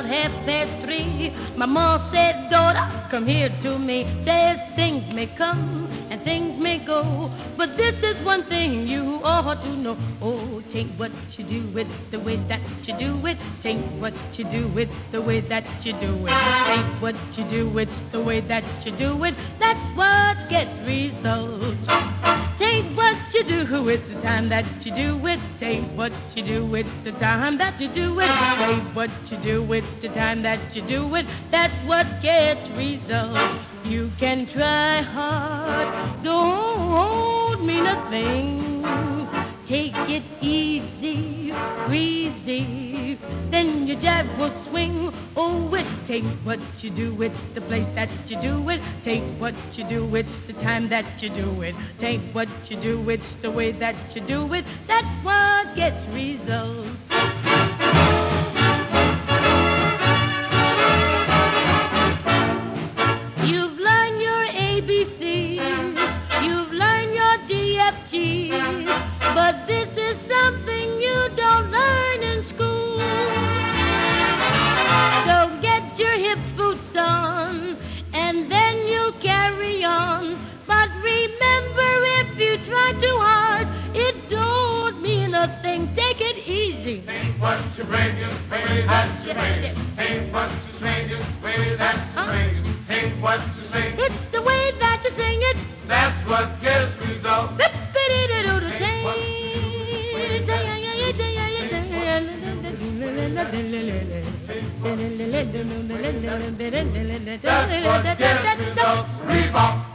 about 3:30. My ma said, daughter, come here to me. Says things may come and things may go, but this is one thing you ought to know. Oh, tain't what you do, it's the way that you do it. Tain't what you do, it's the way that you do it. Tain't what you do, it's the way that you do it. That's what gets results. Tain't what you do, it's the time that you do it. Tain't what you do, it's the time that you do it. Tain't what you do, it's the time that you do it. That's what gets results. You can try hard, don't mean a thing. Take it easy, breezy, then your jab will swing. Oh, it tain't what you do, it's the place that you do it. Tain't what you do, it's the time that you do it. Tain't what you do, it's the way that you do it. That's what gets results. You've learned your ABCs, you've learned your DFGs, but this is something you don't learn in school. So get your hip boots on, and then you'll carry on. But remember, if you try too hard, it don't mean a thing. Take it easy. Ain't what you bring is way that you bring. Ain't what you sing is way that you sing. Ain't what you sing. It's the way that you sing it. That's what gets results. That's what gets results. Reebok.